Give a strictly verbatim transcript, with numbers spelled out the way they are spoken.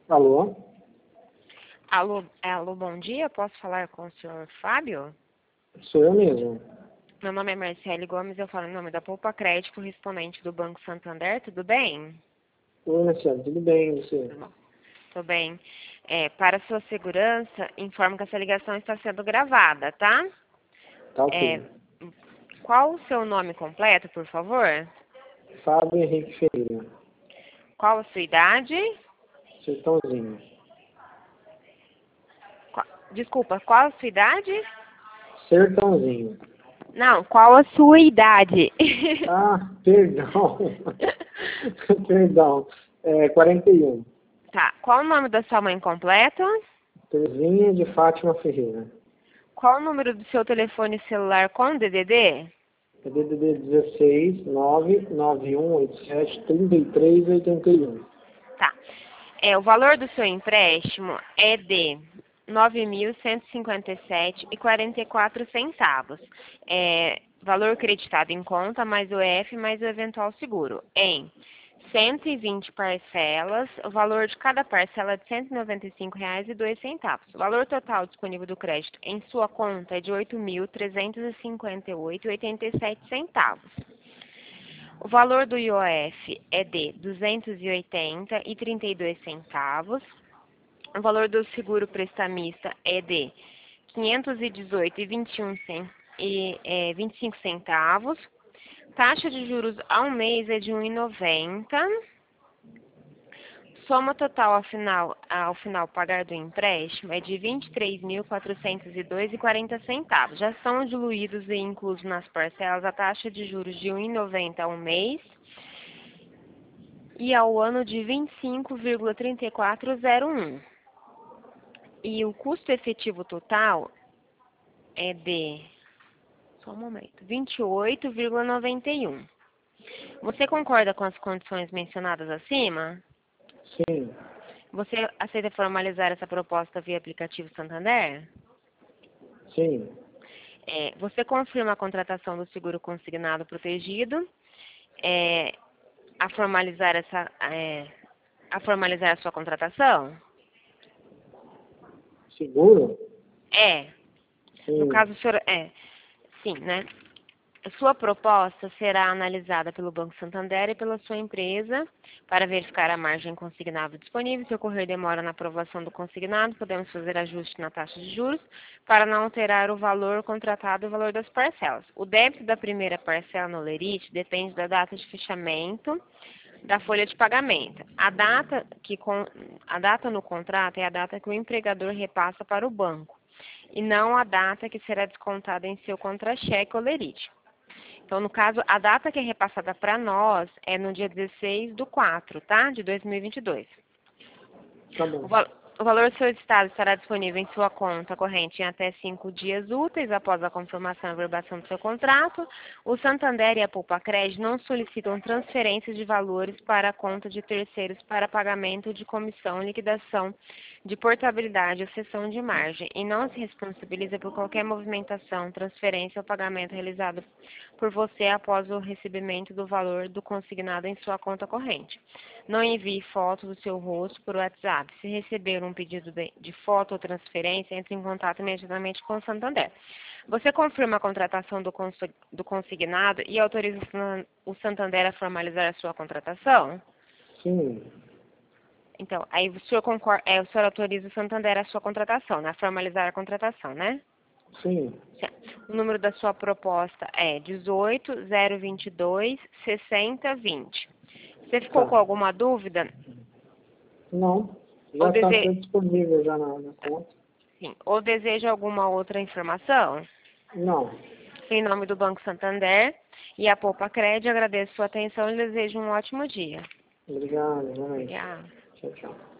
Alô? Alô, alô, bom dia. Posso falar com o senhor Fábio? Sou eu mesmo. Meu nome é Marcele Gomes, eu falo em nome da Poupa Crédito, correspondente do Banco Santander. Tudo bem? Oi, Marcelo, tudo bem, e você? Tudo bom. Tudo bem. É, para sua segurança, informo que essa ligação está sendo gravada, tá? Tá É, ok. qual o seu nome completo, por favor? Fábio Henrique Ferreira, Qual a sua idade? Sertãozinho. Qua- Desculpa, qual a sua idade? Sertãozinho. Não, qual a sua idade? Ah, perdão. Perdão. É quarenta e um. Tá, qual o nome da sua mãe completo? Terezinha de Fátima Ferreira. Qual o número do seu telefone celular com D D D? É D D D dezesseis, nove nove um oito sete, três três oito um. Tá. É, o valor do seu empréstimo é de nove mil cento e cinquenta e sete reais e quarenta e quatro centavos. É, valor creditado em conta, mais o E F, mais o eventual seguro, em cento e vinte parcelas, o valor de cada parcela é de cento e noventa e cinco reais e dois centavos. O valor total disponível do crédito em sua conta é de oito mil trezentos e cinquenta e oito reais e oitenta e sete centavos. O valor do I O F é de duzentos e oitenta reais e trinta e dois centavos. O valor do seguro prestamista é de quinhentos e dezoito reais e vinte e um cen- e, é, vinte e cinco centavos. Taxa de juros ao mês é de um vírgula noventa. Soma total ao final, ao final pagar do empréstimo é de vinte e três mil quatrocentos e dois reais e quarenta centavos. Já são diluídos e inclusos nas parcelas a taxa de juros de um vírgula noventa ao mês e ao ano de vinte e cinco vírgula trinta e quatro zero um. E o custo efetivo total é de, só um momento, vinte e oito vírgula noventa e um. Você concorda com as condições mencionadas acima? Sim, Você aceita formalizar essa proposta via aplicativo Santander? sim, É, você confirma a contratação do seguro consignado protegido, é, a formalizar essa, é, a formalizar a sua contratação? seguro? É. No Sim, caso, o senhor, é, sim, né? A sua proposta será analisada pelo Banco Santander e pela sua empresa para verificar a margem consignada disponível. Se ocorrer demora na aprovação do consignado, podemos fazer ajuste na taxa de juros para não alterar o valor contratado e o valor das parcelas. O débito da primeira parcela no lerite depende da data de fechamento da folha de pagamento. A data, que com, a data no contrato é a data que o empregador repassa para o banco e não a data que será descontada em seu contra-cheque ou lerite. Então, no caso, a data que é repassada para nós é no dia dezesseis do quatro, tá? De dois mil e vinte e dois. tá O, bom. val o valor solicitado estará disponível em sua conta corrente em até cinco dias úteis após a confirmação e averbação do seu contrato. O Santander e a Poupa Crédito não solicitam transferências de valores para a conta de terceiros para pagamento de comissão, liquidação de portabilidade ou cessão de margem e não se responsabiliza por qualquer movimentação, transferência ou pagamento realizado por você após o recebimento do valor do consignado em sua conta corrente. Não envie foto do seu rosto por WhatsApp. Se receber um pedido de, de foto ou transferência, entre em contato imediatamente com o Santander. Você confirma a contratação do, cons do consignado e autoriza o Santander a formalizar a sua contratação? Sim, Então, aí o senhor, concorda, é, o senhor autoriza o Santander a sua contratação, né? A formalizar a contratação, né? sim. O número da sua proposta é dezoito, zero vinte e dois, sessenta, vinte. Você ficou Tá. com alguma dúvida? Não, Ou, já está dese... tudo disponível já na, na conta. Sim. Ou deseja alguma outra informação? Não. Em nome do Banco Santander e a Poupa Crédito, agradeço sua atenção e desejo um ótimo dia. Obrigado, realmente. Obrigada. Tchau, tchau.